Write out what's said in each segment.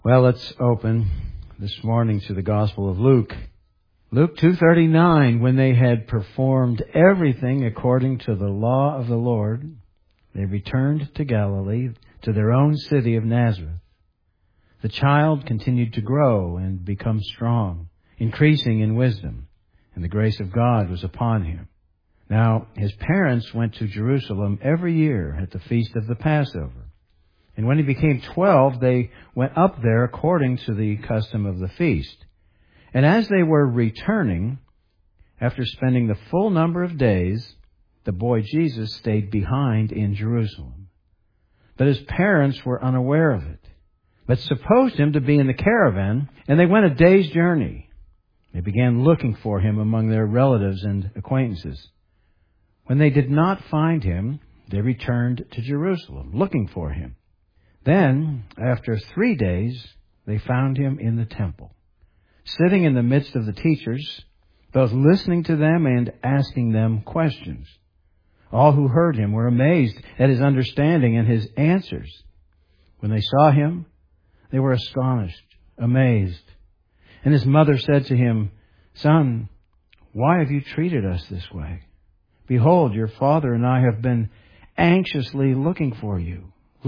Well, let's open this morning to the Gospel of Luke. Luke 2:39, when they had performed everything according to the law of the Lord, they returned to Galilee, to their own city of Nazareth. The child continued to grow and become strong, increasing in wisdom, and the grace of God was upon him. Now, his parents went to Jerusalem every year at the feast of the Passover. And when he became 12, they went up there according to the custom of the feast. And as they were returning, after spending the full number of days, the boy Jesus stayed behind in Jerusalem. But his parents were unaware of it, but supposed him to be in the caravan, and they went a day's journey. They began looking for him among their relatives and acquaintances. When they did not find him, they returned to Jerusalem, looking for him. Then, after 3 days, they found him in the temple, sitting in the midst of the teachers, both listening to them and asking them questions. All who heard him were amazed at his understanding and his answers. When they saw him, they were astonished, amazed. And his mother said to him, "Son, why have you treated us this way? Behold, your father and I have been anxiously looking for you,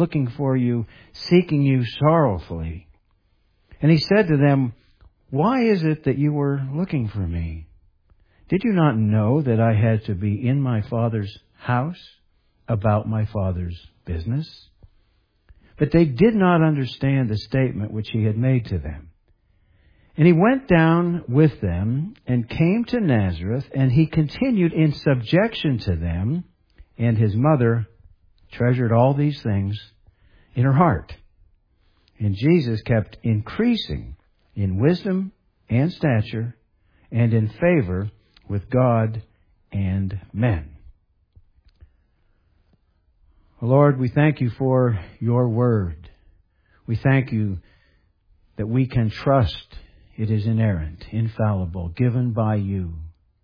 seeking you sorrowfully." And he said to them, "Why is it that you were looking for me? Did you not know that I had to be in my Father's house about my Father's business?" But they did not understand the statement which he had made to them. And he went down with them and came to Nazareth, and he continued in subjection to them, and his mother treasured all these things in her heart. And Jesus kept increasing in wisdom and stature and in favor with God and men. Lord, we thank you for your word. We thank you that we can trust it is inerrant, infallible, given by you.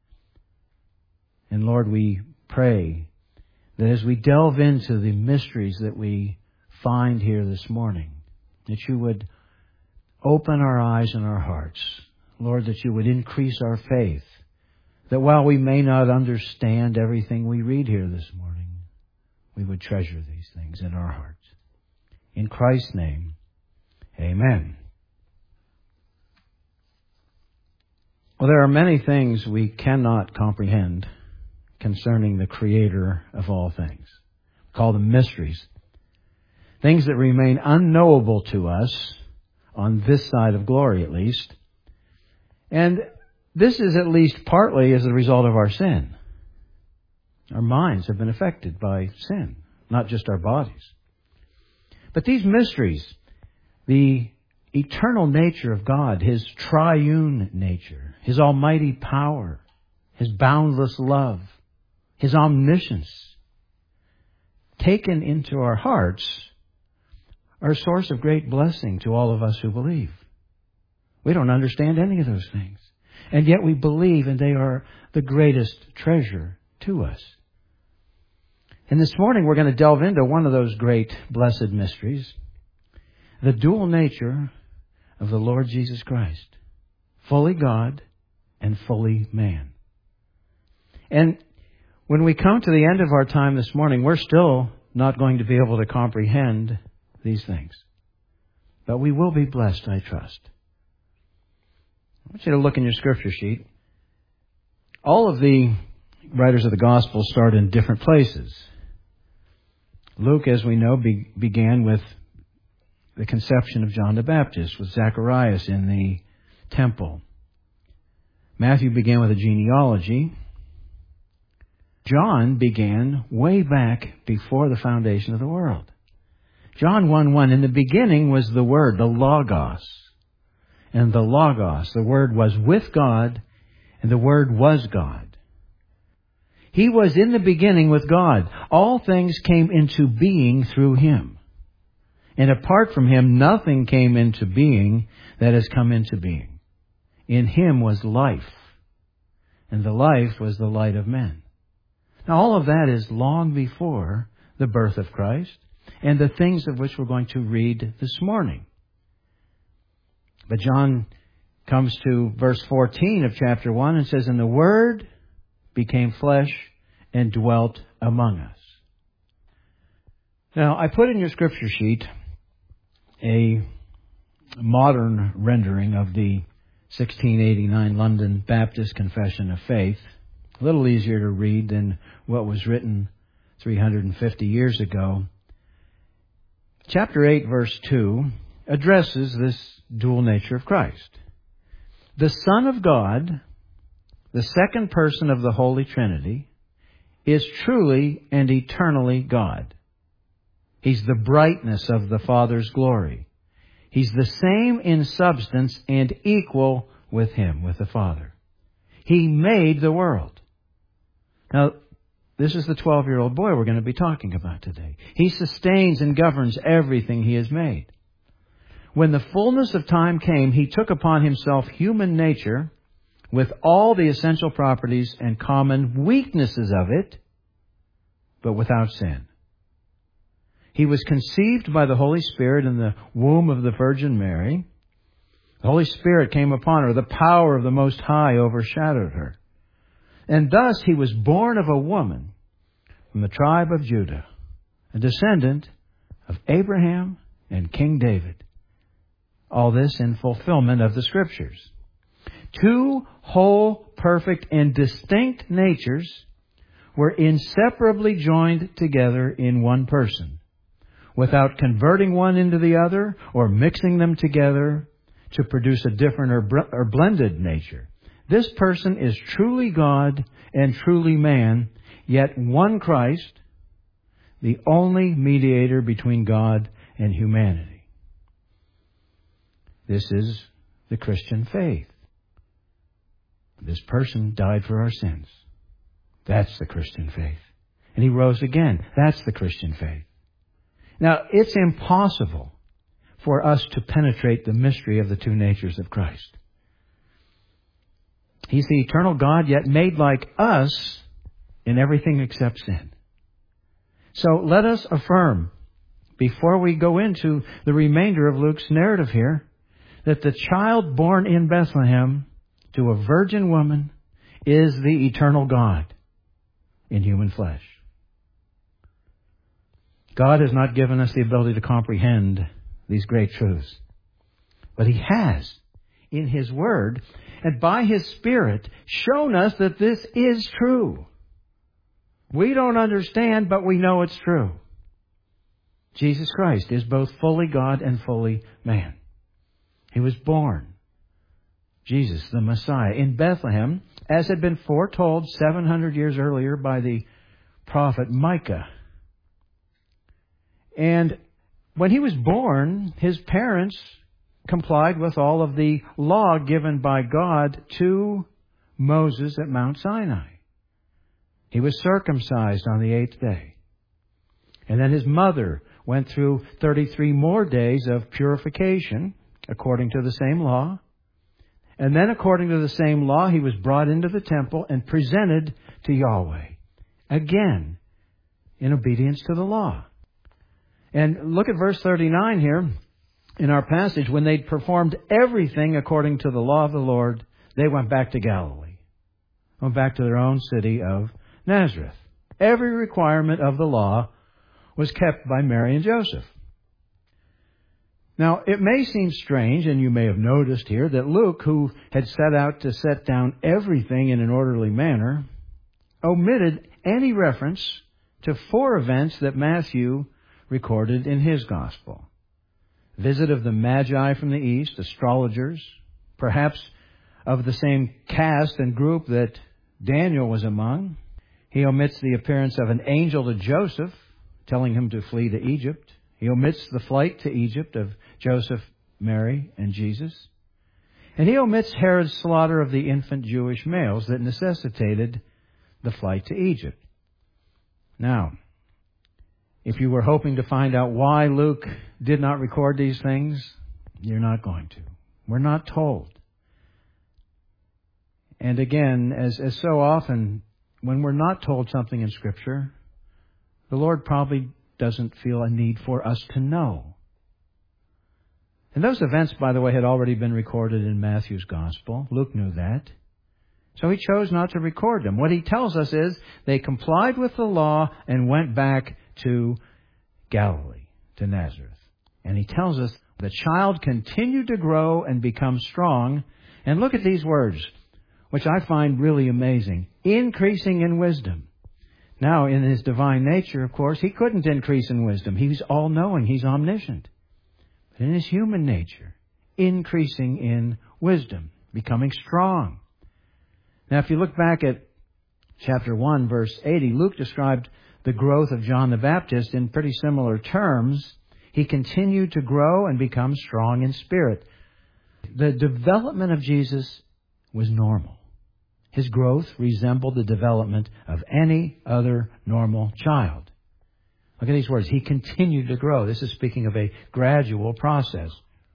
And Lord, we pray that as we delve into the mysteries that we find here this morning, that you would open our eyes and our hearts. Lord, that you would increase our faith, that while we may not understand everything we read here this morning, we would treasure these things in our hearts. In Christ's name, amen. Well, there are many things we cannot comprehend concerning the Creator of all things. We call them mysteries. Things that remain unknowable to us on this side of glory, at least. And this is at least partly as a result of our sin. Our minds have been affected by sin, not just our bodies. But these mysteries, the eternal nature of God, His triune nature, His almighty power, His boundless love, His omniscience, taken into our hearts, are a source of great blessing to all of us who believe. We don't understand any of those things, and yet we believe, and they are the greatest treasure to us. And this morning we're going to delve into one of those great blessed mysteries, the dual nature of the Lord Jesus Christ, fully God and fully man. And when we come to the end of our time this morning, we're still not going to be able to comprehend these things. But we will be blessed, I trust. I want you to look in your scripture sheet. All of the writers of the gospel start in different places. Luke, as we know, began with the conception of John the Baptist, with Zacharias in the temple. Matthew began with a genealogy. John began way back before the foundation of the world. John 1:1, in the beginning was the Word, the Logos. And the Logos, the Word, was with God, and the Word was God. He was in the beginning with God. All things came into being through Him. And apart from Him, nothing came into being that has come into being. In Him was life, and the life was the light of men. Now, all of that is long before the birth of Christ and the things of which we're going to read this morning. But John comes to verse 14 of chapter 1 and says, "And the Word became flesh and dwelt among us." Now, I put in your scripture sheet a modern rendering of the 1689 London Baptist Confession of Faith. A little easier to read than what was written 350 years ago. Chapter 8, verse 2, addresses this dual nature of Christ. The Son of God, the second person of the Holy Trinity, is truly and eternally God. He's the brightness of the Father's glory. He's the same in substance and equal with Him, with the Father. He made the world. Now, this is the 12-year-old boy we're going to be talking about today. He sustains and governs everything He has made. When the fullness of time came, He took upon Himself human nature with all the essential properties and common weaknesses of it, but without sin. He was conceived by the Holy Spirit in the womb of the Virgin Mary. The Holy Spirit came upon her. The power of the Most High overshadowed her. And thus He was born of a woman from the tribe of Judah, a descendant of Abraham and King David. All this in fulfillment of the Scriptures. Two whole, perfect, and distinct natures were inseparably joined together in one person, without converting one into the other or mixing them together to produce a different or blended nature. This person is truly God and truly man, yet one Christ, the only mediator between God and humanity. This is the Christian faith. This person died for our sins. That's the Christian faith. And He rose again. That's the Christian faith. Now, it's impossible for us to penetrate the mystery of the two natures of Christ. He's the eternal God, yet made like us in everything except sin. So let us affirm, before we go into the remainder of Luke's narrative here, that the child born in Bethlehem to a virgin woman is the eternal God in human flesh. God has not given us the ability to comprehend these great truths, but He has, in His Word and by His Spirit, shown us that this is true. We don't understand, but we know it's true. Jesus Christ is both fully God and fully man. He was born, Jesus the Messiah, in Bethlehem, as had been foretold 700 years earlier by the prophet Micah. And when He was born, His parents complied with all of the law given by God to Moses at Mount Sinai. He was circumcised on the 8th day. And then His mother went through 33 more days of purification according to the same law. And then according to the same law, He was brought into the temple and presented to Yahweh. Again, in obedience to the law. And look at verse 39 here in our passage. When they'd performed everything according to the law of the Lord, they went back to Galilee. Went back to their own city of Nazareth. Every requirement of the law was kept by Mary and Joseph. Now, it may seem strange, and you may have noticed here, that Luke, who had set out to set down everything in an orderly manner, omitted any reference to 4 events that Matthew recorded in his gospel. Visit of the Magi from the east, astrologers, perhaps of the same caste and group that Daniel was among. He omits the appearance of an angel to Joseph, telling him to flee to Egypt. He omits the flight to Egypt of Joseph, Mary, and Jesus. And He omits Herod's slaughter of the infant Jewish males that necessitated the flight to Egypt. Now, if you were hoping to find out why Luke did not record these things, you're not going to. We're not told. And again, as so often, when we're not told something in Scripture, the Lord probably doesn't feel a need for us to know. And those events, by the way, had already been recorded in Matthew's Gospel. Luke knew that. So he chose not to record them. What he tells us is they complied with the law and went back to Galilee, to Nazareth. And he tells us the child continued to grow and become strong. And look at these words, which I find really amazing. Increasing in wisdom. Now, in his divine nature, of course, he couldn't increase in wisdom. He's all-knowing. He's omniscient. But in his human nature, increasing in wisdom, becoming strong. Now, if you look back at chapter 1, verse 80, Luke described the growth of John the Baptist in pretty similar terms. He continued to grow and become strong in spirit. The development of Jesus was normal. His growth resembled the development of any other normal child. Look at these words. He continued to grow. This is speaking of a gradual process.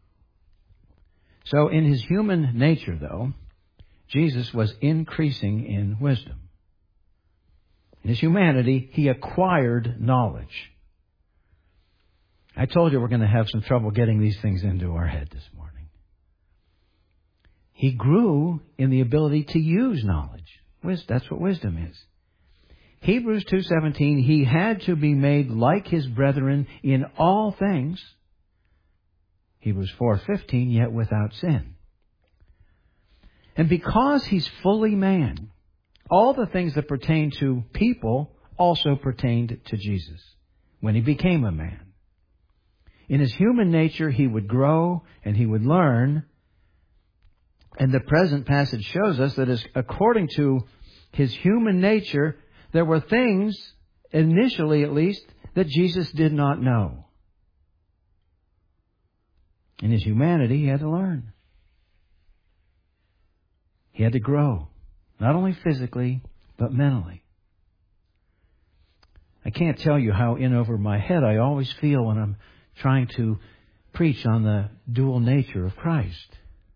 So in his human nature, though, Jesus was increasing in wisdom. In his humanity, he acquired knowledge. I told you we're going to have some trouble getting these things into our head this morning. He grew in the ability to use knowledge. That's what wisdom is. Hebrews 2:17, he had to be made like his brethren in all things. Hebrews 4:15, yet without sin. And because he's fully man, all the things that pertain to people also pertained to Jesus when he became a man. In his human nature, he would grow and he would learn. And the present passage shows us that according to his human nature, there were things, initially at least, that Jesus did not know. In his humanity, he had to learn. He had to grow, not only physically, but mentally. I can't tell you how in over my head I always feel when I'm trying to preach on the dual nature of Christ.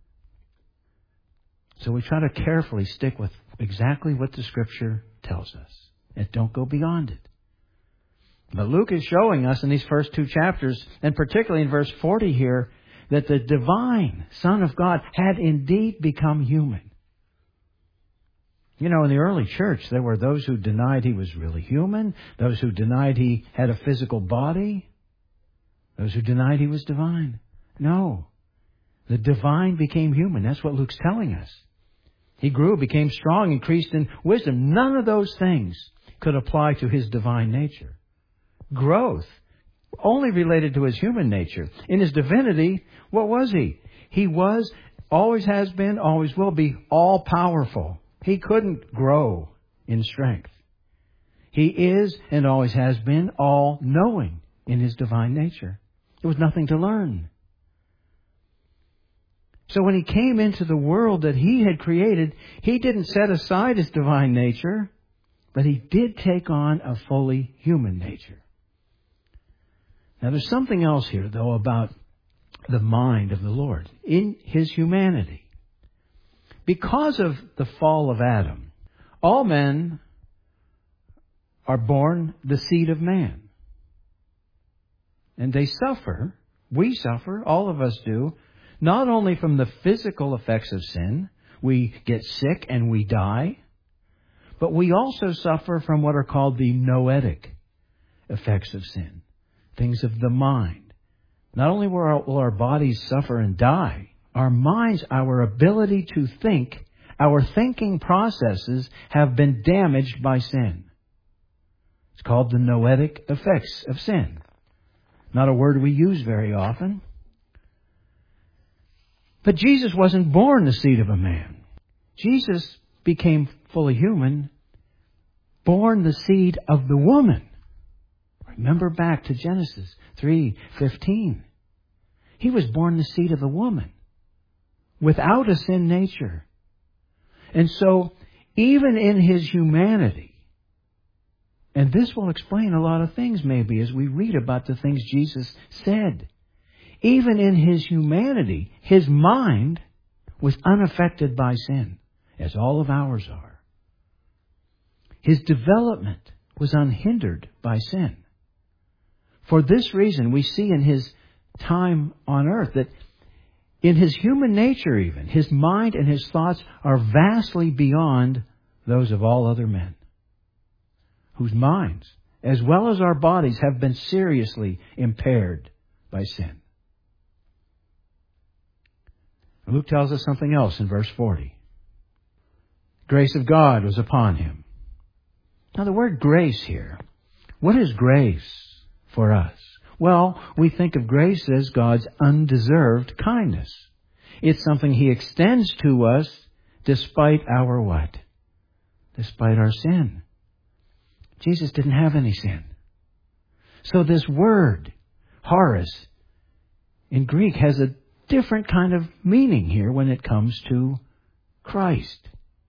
So we try to carefully stick with exactly what the Scripture tells us and don't go beyond it. But Luke is showing us in these first two chapters, and particularly in verse 40 here, that the divine Son of God had indeed become human. You know, in the early church, there were those who denied he was really human, those who denied he had a physical body, those who denied he was divine. No. The divine became human. That's what Luke's telling us. He grew, became strong, increased in wisdom. None of those things could apply to his divine nature. Growth only related to his human nature. In his divinity, what was he? He was, always has been, always will be, all-powerful. He couldn't grow in strength. He is and always has been all-knowing in his divine nature. There was nothing to learn. So when he came into the world that he had created, he didn't set aside his divine nature, but he did take on a fully human nature. Now there's something else here, though, about the mind of the Lord in his humanity. Because of the fall of Adam, all men are born the seed of man. And they suffer, we suffer, all of us do, not only from the physical effects of sin, we get sick and we die, but we also suffer from what are called the noetic effects of sin, things of the mind. Not only will our bodies suffer and die, our minds, our ability to think, our thinking processes have been damaged by sin. It's called the noetic effects of sin. Not a word we use very often. But Jesus wasn't born the seed of a man. Jesus became fully human, born the seed of the woman. Remember back to Genesis 3:15. He was born the seed of the woman, without a sin nature. And so, even in his humanity, and this will explain a lot of things maybe as we read about the things Jesus said. Even in his humanity, his mind was unaffected by sin, as all of ours are. His development was unhindered by sin. For this reason, we see in his time on earth that In his human nature even, his mind and his thoughts are vastly beyond those of all other men, whose minds, as well as our bodies, have been seriously impaired by sin. Luke tells us something else in verse 40. Grace of God was upon him. Now the word grace here, what is grace for us? Well, we think of grace as God's undeserved kindness. It's something He extends to us despite our what? Despite our sin. Jesus didn't have any sin. So this word, charis, in Greek has a different kind of meaning here when it comes to Christ.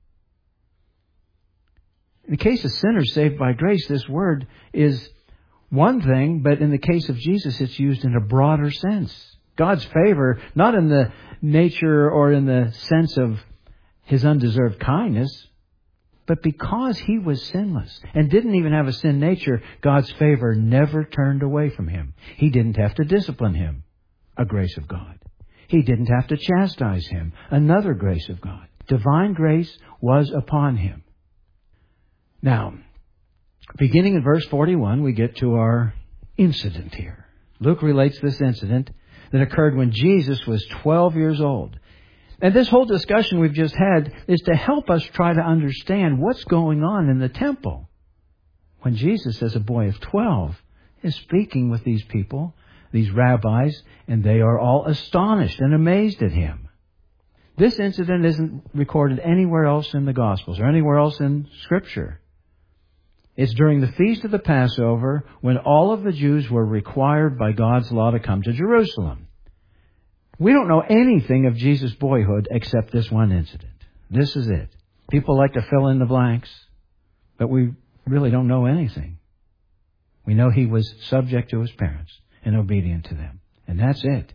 In the case of sinners saved by grace, this word is one thing, but in the case of Jesus, it's used in a broader sense. God's favor, not in the nature or in the sense of His undeserved kindness, but because He was sinless and didn't even have a sin nature, God's favor never turned away from Him. He didn't have to discipline Him, a grace of God. He didn't have to chastise Him, another grace of God. Divine grace was upon Him. Now, beginning in verse 41, we get to our incident here. Luke relates this incident that occurred when Jesus was 12 years old. And this whole discussion we've just had is to help us try to understand what's going on in the temple when Jesus, as a boy of 12, is speaking with these people, these rabbis, and they are all astonished and amazed at Him. This incident isn't recorded anywhere else in the Gospels or anywhere else in Scripture. It's during the feast of the Passover when all of the Jews were required by God's law to come to Jerusalem. We don't know anything of Jesus' boyhood except this one incident. This is it. People like to fill in the blanks, but we really don't know anything. We know He was subject to His parents and obedient to them. And that's it.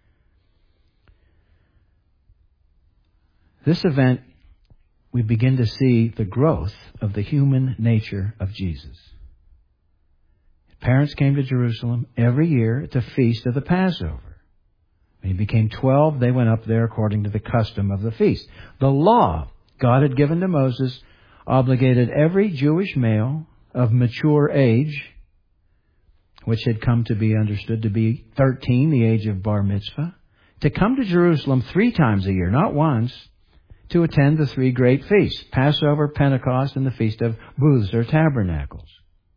This event, we begin to see the growth of the human nature of Jesus. His parents came to Jerusalem every year at the feast of the Passover. When He became 12, they went up there according to the custom of the feast. The law God had given to Moses obligated every Jewish male of mature age, which had come to be understood to be 13, the age of bar mitzvah, to come to Jerusalem 3 times a year, not once, to attend the 3 great feasts, Passover, Pentecost, and the Feast of Booths or Tabernacles.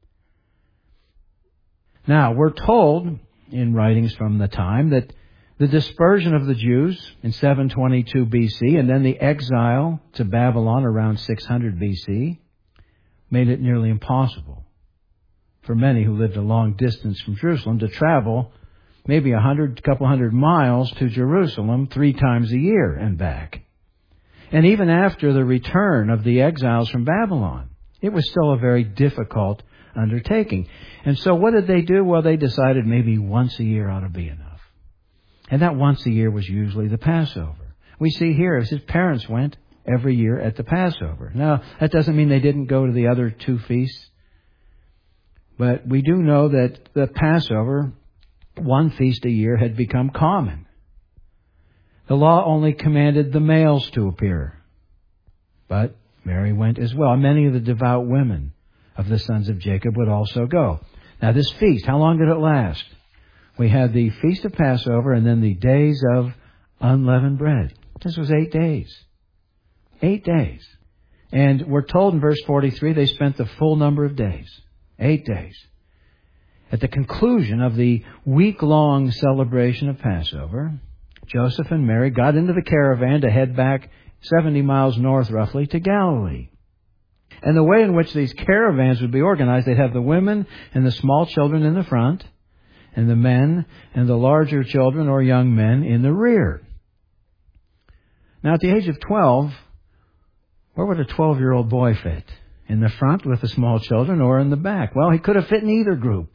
Now, we're told in writings from the time that the dispersion of the Jews in 722 BC and then the exile to Babylon around 600 BC made it nearly impossible for many who lived a long distance from Jerusalem to travel maybe a couple hundred miles to Jerusalem 3 times a year and back. And even after the return of the exiles from Babylon, it was still a very difficult undertaking. And so what did they do? Well, they decided maybe once a year ought to be enough. And that once a year was usually the Passover. We see here as His parents went every year at the Passover. Now, that doesn't mean they didn't go to the other 2 feasts. But we do know that the Passover, 1 feast a year, had become common. The law only commanded the males to appear. But Mary went as well. Many of the devout women of the sons of Jacob would also go. Now this feast, how long did it last? We had the Feast of Passover and then the days of unleavened bread. This was 8 days. 8 days. And we're told in verse 43 they spent the full number of days. 8 days. At the conclusion of the week-long celebration of Passover, Joseph and Mary got into the caravan to head back 70 miles north, roughly, to Galilee. And the way in which these caravans would be organized, they'd have the women and the small children in the front, and the men and the larger children or young men in the rear. Now, at the age of 12, where would a 12-year-old boy fit? In the front with the small children or in the back? Well, he could have fit in either group.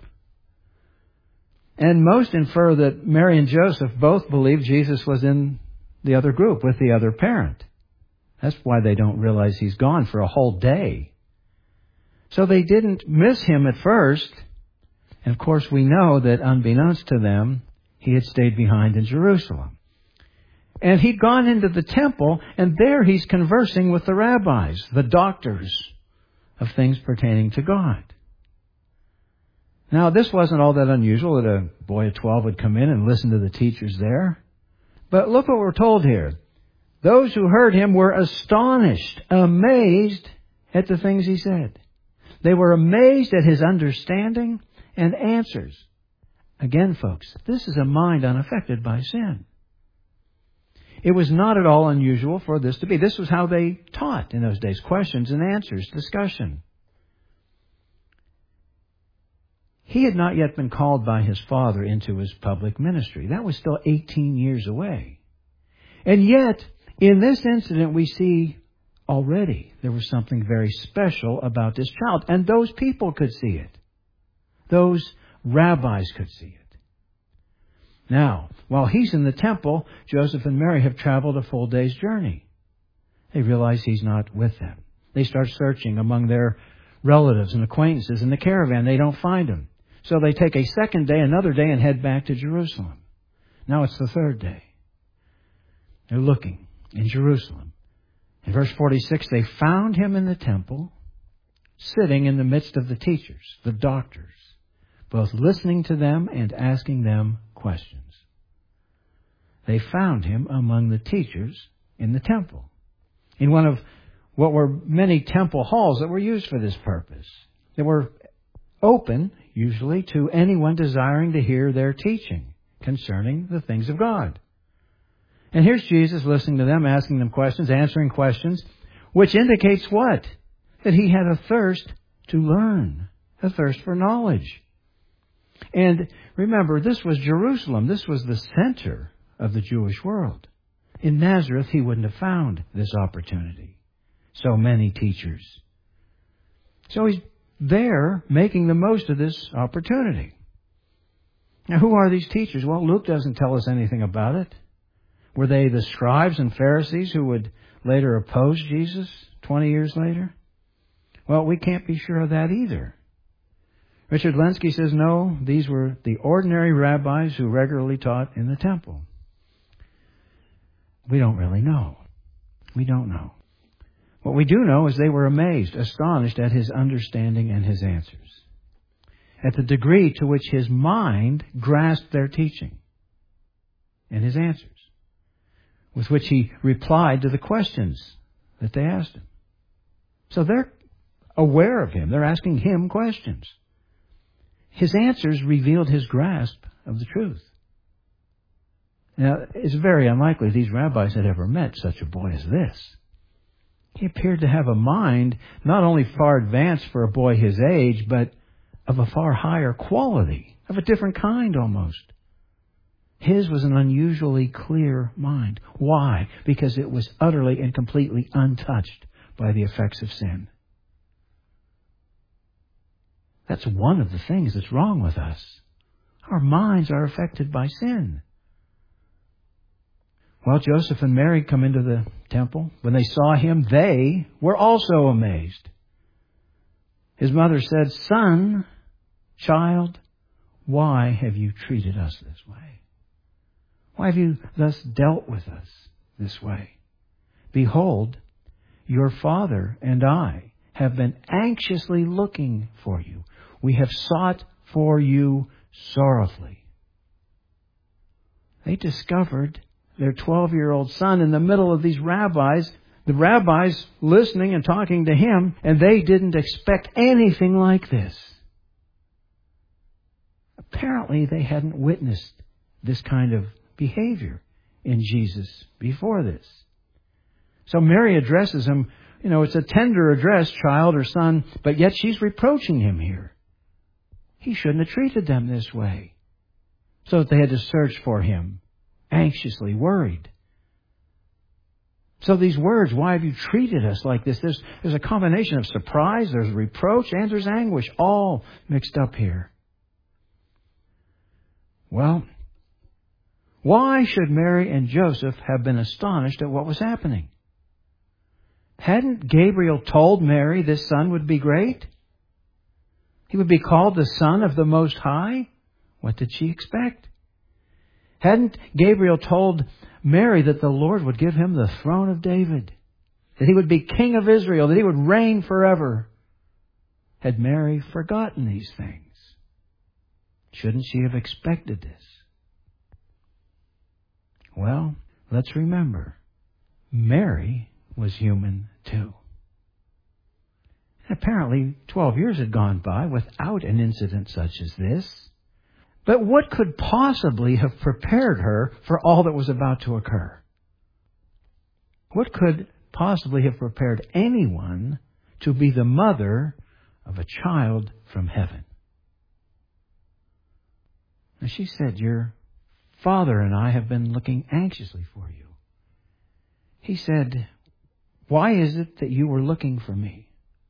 And most infer that Mary and Joseph both believed Jesus was in the other group with the other parent. That's why they don't realize He's gone for a whole day. So they didn't miss Him at first. And of course we know that unbeknownst to them, He had stayed behind in Jerusalem. And he'd gone into the temple, and there he's conversing with the rabbis, the doctors of things pertaining to God. Now, this wasn't all that unusual that a boy of 12 would come in and listen to the teachers there. But look what we're told here. Those who heard him were astonished, amazed at the things he said. They were amazed at his understanding and answers. Again, folks, this is a mind unaffected by sin. It was not at all unusual for this to be. This was how they taught in those days. Questions and answers, discussion. He had not yet been called by his father into his public ministry. That was still 18 years away. And yet, in this incident, we see already there was something very special about this child. And those people could see it. Those rabbis could see it. Now, while he's in the temple, Joseph and Mary have traveled a full day's journey. They realize he's not with them. They start searching among their relatives and acquaintances in the caravan. They don't find him. So they take a second day, another day, and head back to Jerusalem. Now it's the third day. They're looking in Jerusalem. In verse 46, they found him in the temple, sitting in the midst of the teachers, the doctors, both listening to them and asking them questions. They found him among the teachers in the temple, in one of what were many temple halls that were used for this purpose. They were open, usually, to anyone desiring to hear their teaching concerning the things of God. And here's Jesus listening to them, asking them questions, answering questions, which indicates what? That he had a thirst to learn, a thirst for knowledge. And remember, this was Jerusalem. This was the center of the Jewish world. In Nazareth, he wouldn't have found this opportunity. So many teachers. So he's there making the most of this opportunity. Now, who are these teachers? Well, Luke doesn't tell us anything about it. Were they the scribes and Pharisees who would later oppose Jesus 20 years later? Well, we can't be sure of that either. Richard Lenski says, no, these were the ordinary rabbis who regularly taught in the temple. We don't really know. We don't know. What we do know is they were amazed, astonished at his understanding and his answers, at the degree to which his mind grasped their teaching and his answers, with which he replied to the questions that they asked him. So they're aware of him. They're asking him questions. His answers revealed his grasp of the truth. Now, it's very unlikely these rabbis had ever met such a boy as this. He appeared to have a mind not only far advanced for a boy his age, but of a far higher quality, of a different kind almost. His was an unusually clear mind. Why? Because it was utterly and completely untouched by the effects of sin. That's one of the things that's wrong with us. Our minds are affected by sin. Well, Joseph and Mary come into the temple. When they saw him, they were also amazed. His mother said, "Son, child, why have you treated us this way? Why have you thus dealt with us this way? Behold, your father and I have been anxiously looking for you. We have sought for you sorrowfully." They discovered their 12-year-old son in the middle of these rabbis, the rabbis listening and talking to him, and they didn't expect anything like this. Apparently, they hadn't witnessed this kind of behavior in Jesus before this. So Mary addresses him, it's a tender address, child or son, but yet she's reproaching him here. He shouldn't have treated them this way. So that they had to search for him, anxiously worried. So these words, why have you treated us like this? There's a combination of surprise, there's reproach, and there's anguish, all mixed up here. Well, why should Mary and Joseph have been astonished at what was happening? Hadn't Gabriel told Mary this son would be great? He would be called the Son of the Most High? What did she expect? Hadn't Gabriel told Mary that the Lord would give him the throne of David? That he would be king of Israel? That he would reign forever? Had Mary forgotten these things? Shouldn't she have expected this? Well, let's remember, Mary was human too. And apparently 12 years had gone by without an incident such as this. But what could possibly have prepared her for all that was about to occur? What could possibly have prepared anyone to be the mother of a child from heaven? And she said, "Your father and I have been looking anxiously for you." He said, "Why is it that you were looking for me?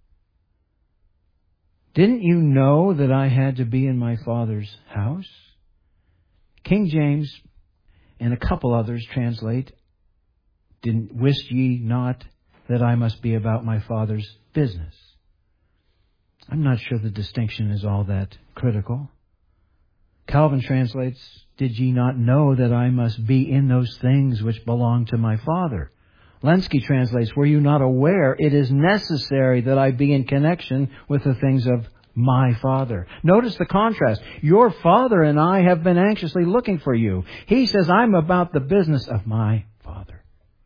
Didn't you know that I had to be in my Father's house?" King James and a couple others translate, "Wist ye not that I must be about my Father's business?" I'm not sure the distinction is all that critical. Calvin translates, "Did ye not know that I must be in those things which belong to my Father?" Lenski translates, "Were you not aware it is necessary that I be in connection with the things of my Father?" Notice the contrast. Your Father and I have been anxiously looking for you. He says, I'm about the business of my Father.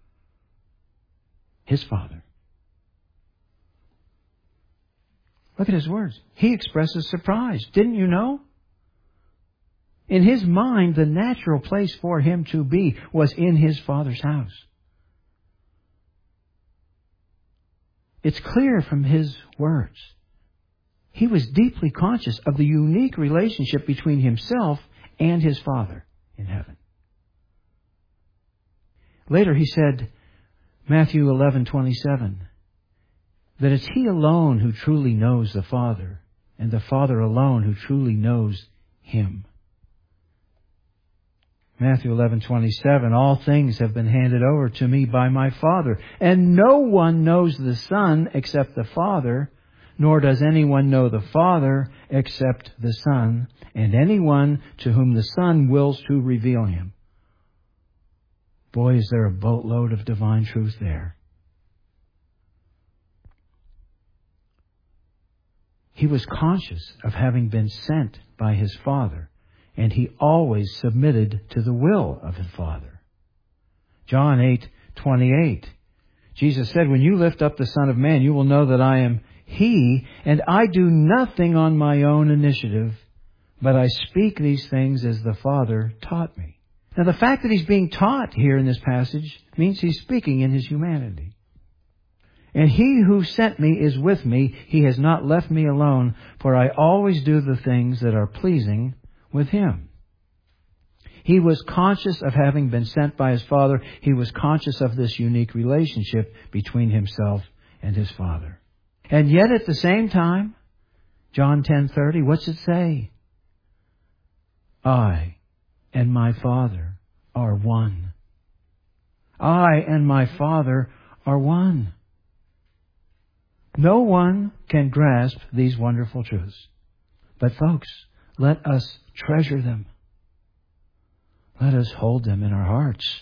His Father. Look at his words. He expresses surprise. Didn't you know? In his mind, the natural place for him to be was in his Father's house. It's clear from his words. He was deeply conscious of the unique relationship between himself and his Father in heaven. Later he said, Matthew 11:27, that it's he alone who truly knows the Father, and the Father alone who truly knows him. Matthew 11:27, all things have been handed over to me by my Father, and no one knows the Son except the Father, nor does anyone know the Father except the Son, and anyone to whom the Son wills to reveal him. Boy, is there a boatload of divine truth there. He was conscious of having been sent by his Father, and he always submitted to the will of his Father. John 8:28. Jesus said, when you lift up the Son of Man, you will know that I am He, and I do nothing on my own initiative, but I speak these things as the Father taught me. Now, the fact that he's being taught here in this passage means he's speaking in his humanity. And he who sent me is with me. He has not left me alone, for I always do the things that are pleasing with him. He was conscious of having been sent by his Father. He was conscious of this unique relationship between himself and his Father. And yet at the same time, John 10:30, what's it say? I and my Father are one. I and my Father are one. No one can grasp these wonderful truths. But folks, let us treasure them. Let us hold them in our hearts.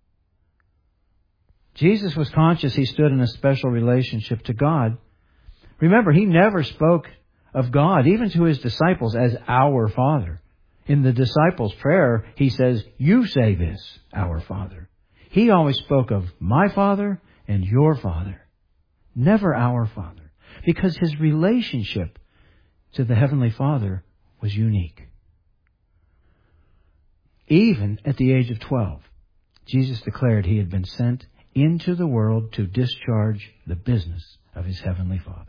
Jesus was conscious he stood in a special relationship to God. Remember, he never spoke of God, even to his disciples, as our Father. In the disciples' prayer, he says, you say this, our Father. He always spoke of my Father and your Father. Never our Father. Because his relationship to the Heavenly Father was unique. Even at the age of 12, Jesus declared he had been sent into the world to discharge the business of his Heavenly Father.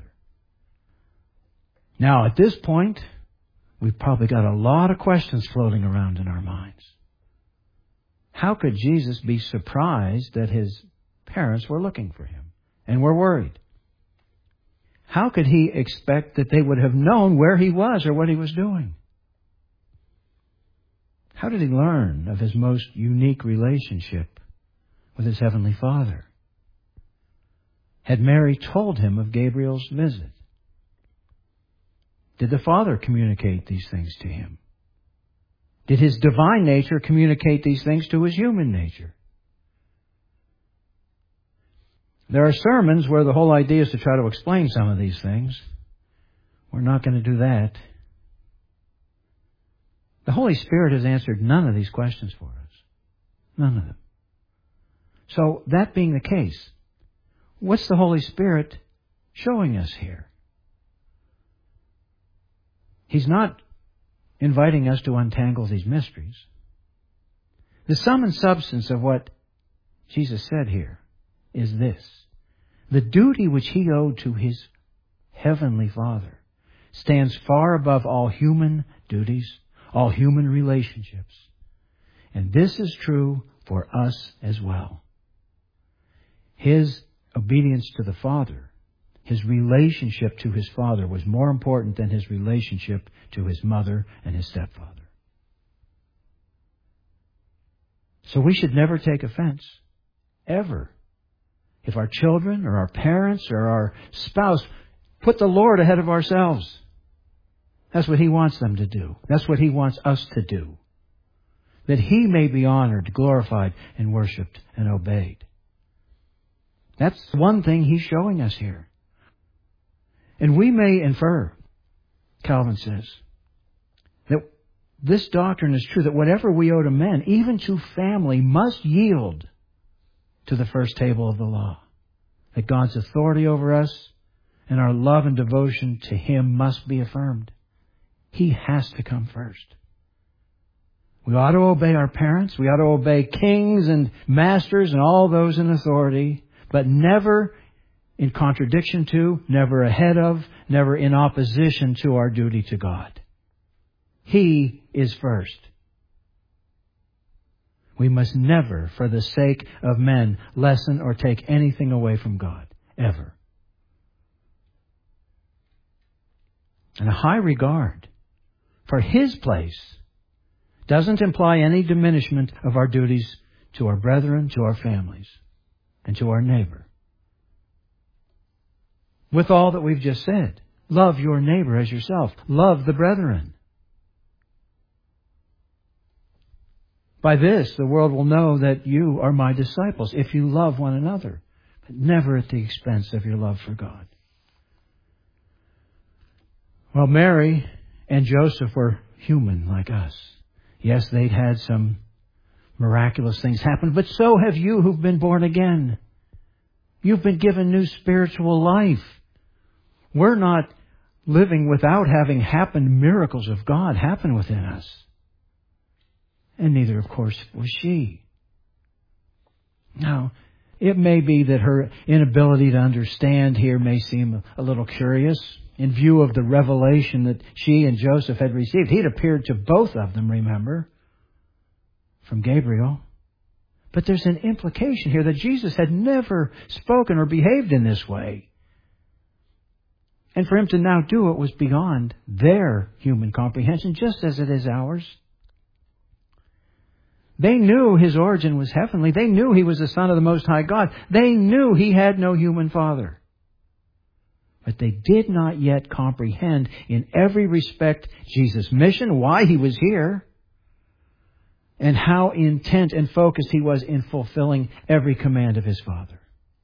Now, at this point, we've probably got a lot of questions floating around in our minds. How could Jesus be surprised that his parents were looking for him and were worried? How could he expect that they would have known where he was or what he was doing? How did he learn of his most unique relationship with his Heavenly Father? Had Mary told him of Gabriel's visit? Did the Father communicate these things to him? Did His divine nature communicate these things to His human nature? There are sermons where the whole idea is to try to explain some of these things. We're not going to do that. The Holy Spirit has answered none of these questions for us. None of them. So, that being the case, what's the Holy Spirit showing us here? He's not inviting us to untangle these mysteries. The sum and substance of what Jesus said here is this: the duty which He owed to His Heavenly Father stands far above all human duties, all human relationships. And this is true for us as well. His obedience to the Father, His relationship to His Father, was more important than His relationship to His mother and His stepfather. So we should never take offense, ever, if our children or our parents or our spouse put the Lord ahead of ourselves. That's what He wants them to do. That's what He wants us to do. That He may be honored, glorified, and worshipped and obeyed. That's one thing He's showing us here. And we may infer, Calvin says, that this doctrine is true, that whatever we owe to men, even to family, must yield to the first table of the law. That God's authority over us and our love and devotion to Him must be affirmed. He has to come first. We ought to obey our parents. We ought to obey kings and masters and all those in authority, but never in contradiction to, never ahead of, never in opposition to our duty to God. He is first. We must never, for the sake of men, lessen or take anything away from God. Ever. And a high regard for His place doesn't imply any diminishment of our duties to our brethren, to our families, and to our neighbor. With all that we've just said, love your neighbor as yourself. Love the brethren. By this, the world will know that you are my disciples, if you love one another, but never at the expense of your love for God. Well, Mary and Joseph were human like us. Yes, they'd had some miraculous things happen, but so have you who've been born again. You've been given new spiritual life. We're not living without having happened miracles of God happen within us. And neither, of course, was she. Now, it may be that her inability to understand here may seem a little curious in view of the revelation that she and Joseph had received. He'd appeared to both of them, remember, from Gabriel. But there's an implication here that Jesus had never spoken or behaved in this way. And for Him to now do it was beyond their human comprehension, just as it is ours. They knew His origin was heavenly. They knew He was the Son of the Most High God. They knew He had no human father. But they did not yet comprehend in every respect Jesus' mission, why He was here, and how intent and focused He was in fulfilling every command of His Father.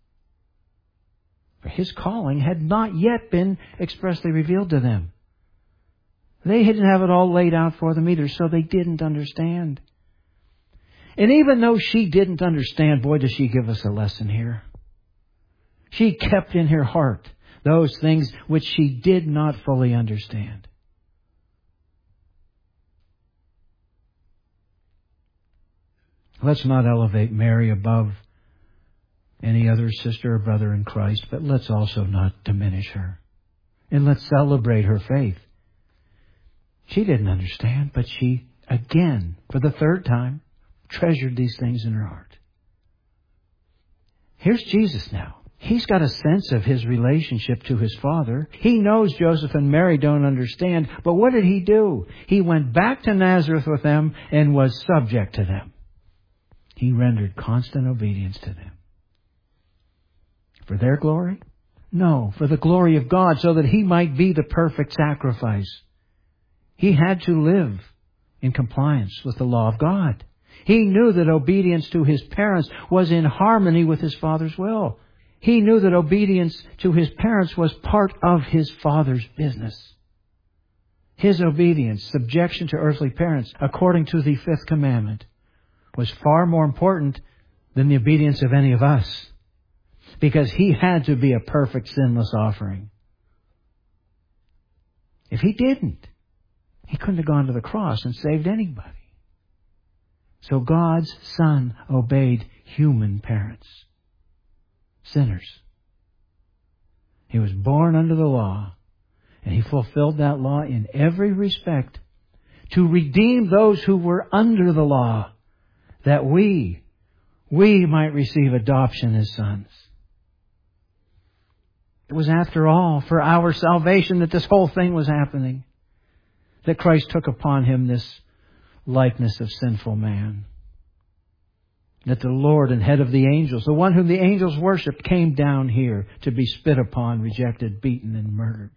For His calling had not yet been expressly revealed to them. They didn't have it all laid out for them either, so they didn't understand. And even though she didn't understand, boy, does she give us a lesson here. She kept in her heart those things which she did not fully understand. Let's not elevate Mary above any other sister or brother in Christ, but let's also not diminish her. And let's celebrate her faith. She didn't understand, but she, again, for the third time, treasured these things in her heart. Here's Jesus now. He's got a sense of His relationship to His Father. He knows Joseph and Mary don't understand, but what did He do? He went back to Nazareth with them and was subject to them. He rendered constant obedience to them. For their glory? No, for the glory of God, so that He might be the perfect sacrifice. He had to live in compliance with the law of God. He knew that obedience to his parents was in harmony with his Father's will. He knew that obedience to his parents was part of his Father's business. His obedience, subjection to earthly parents, according to the fifth commandment, was far more important than the obedience of any of us, because he had to be a perfect, sinless offering. If he didn't, he couldn't have gone to the cross and saved anybody. So God's Son obeyed human parents, sinners. He was born under the law, and he fulfilled that law in every respect to redeem those who were under the law, that we might receive adoption as sons. It was, after all, for our salvation that this whole thing was happening, that Christ took upon him this likeness of sinful man. That the Lord and head of the angels, the one whom the angels worshipped, came down here to be spit upon, rejected, beaten, and murdered.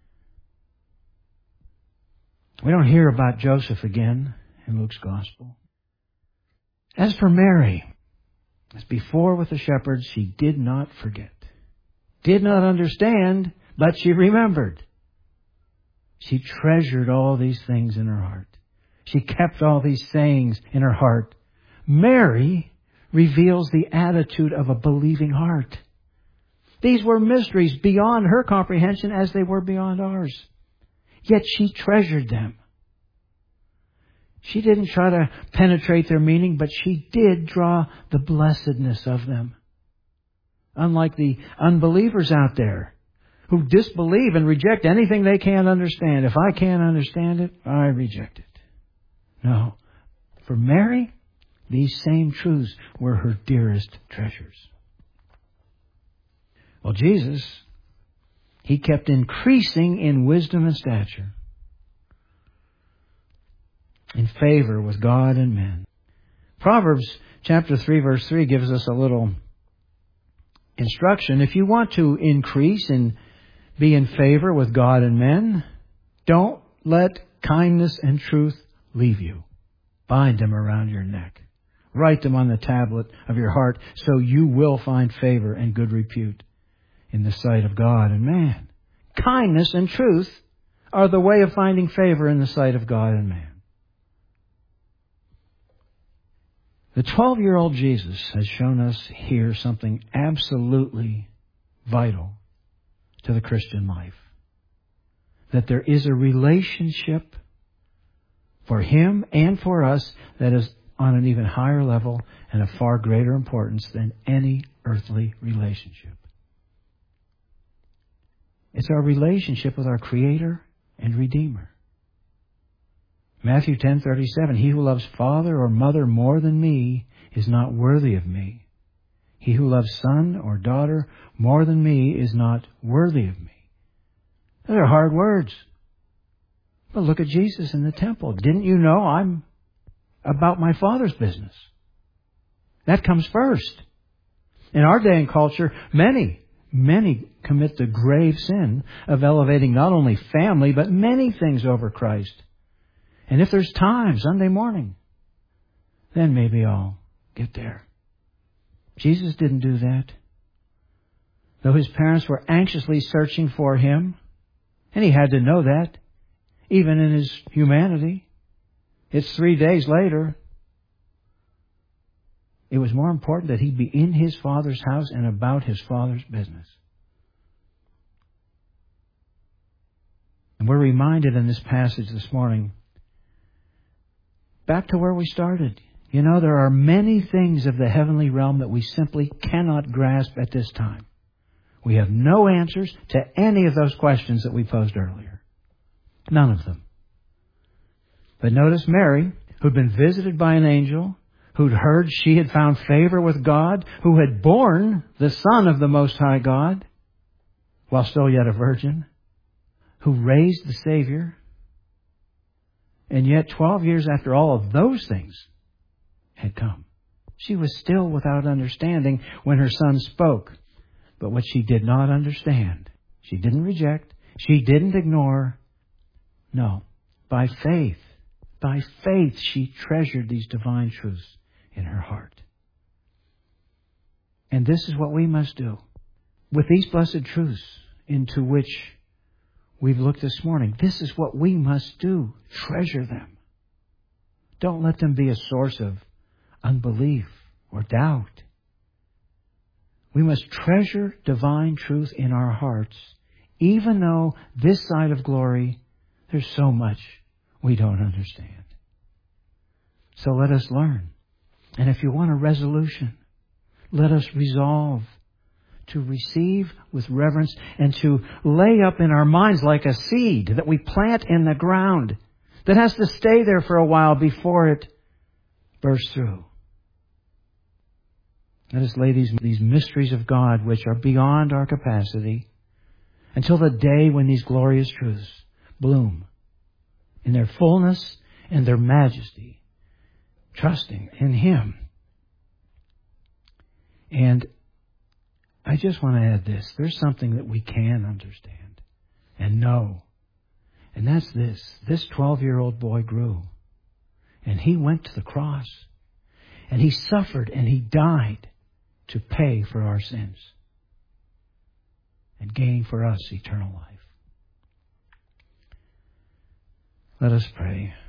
We don't hear about Joseph again in Luke's Gospel. As for Mary, as before with the shepherds, she did not forget. Did not understand, but she remembered. She treasured all these things in her heart. She kept all these sayings in her heart. Mary reveals the attitude of a believing heart. These were mysteries beyond her comprehension as they were beyond ours. Yet she treasured them. She didn't try to penetrate their meaning, but she did draw the blessedness of them. Unlike the unbelievers out there who disbelieve and reject anything they can't understand. If I can't understand it, I reject it. No. For Mary, these same truths were her dearest treasures. Well, Jesus, he kept increasing in wisdom and stature, in favor with God and men. Proverbs chapter 3, verse 3 gives us a little instruction. If you want to increase and be in favor with God and men, don't let kindness and truth leave you. Bind them around your neck. Write them on the tablet of your heart, so you will find favor and good repute in the sight of God and man. Kindness and truth are the way of finding favor in the sight of God and man. The 12-year-old Jesus has shown us here something absolutely vital to the Christian life. That there is a relationship for him and for us that is on an even higher level and of far greater importance than any earthly relationship. It's our relationship with our Creator and Redeemer. Matthew 10:37, he who loves father or mother more than me is not worthy of me. He who loves son or daughter more than me is not worthy of me. Those are hard words. But look at Jesus in the temple. Didn't you know I'm about my Father's business? That comes first. In our day and culture, many commit the grave sin of elevating not only family, but many things over Christ. And if there's time, Sunday morning, then maybe I'll get there. Jesus didn't do that. Though his parents were anxiously searching for him, and he had to know that, even in his humanity. It's 3 days later. It was more important that he be in his Father's house and about his Father's business. And we're reminded in this passage this morning, back to where we started. You know, there are many things of the heavenly realm that we simply cannot grasp at this time. We have no answers to any of those questions that we posed earlier. None of them. But notice Mary, who'd been visited by an angel, who'd heard she had found favor with God, who had borne the Son of the Most High God, while still yet a virgin, who raised the Savior. And yet 12 years after all of those things had come, she was still without understanding when her Son spoke. But what she did not understand, she didn't reject, she didn't ignore. No, by faith, by faith she treasured these divine truths in her heart. And this is what we must do. With these blessed truths into which we've looked this morning, this is what we must do. Treasure them. Don't let them be a source of unbelief or doubt. We must treasure divine truth in our hearts, even though this side of glory, there's so much we don't understand. So let us learn. And if you want a resolution, let us resolve to receive with reverence and to lay up in our minds like a seed that we plant in the ground that has to stay there for a while before it bursts through. Let us lay these mysteries of God, which are beyond our capacity, until the day when these glorious truths bloom in their fullness and their majesty, trusting in Him. And I just want to add this. There's something that we can understand and know. And that's this. This 12-year-old boy grew. And he went to the cross. And he suffered and he died to pay for our sins and gain for us eternal life. Let us pray.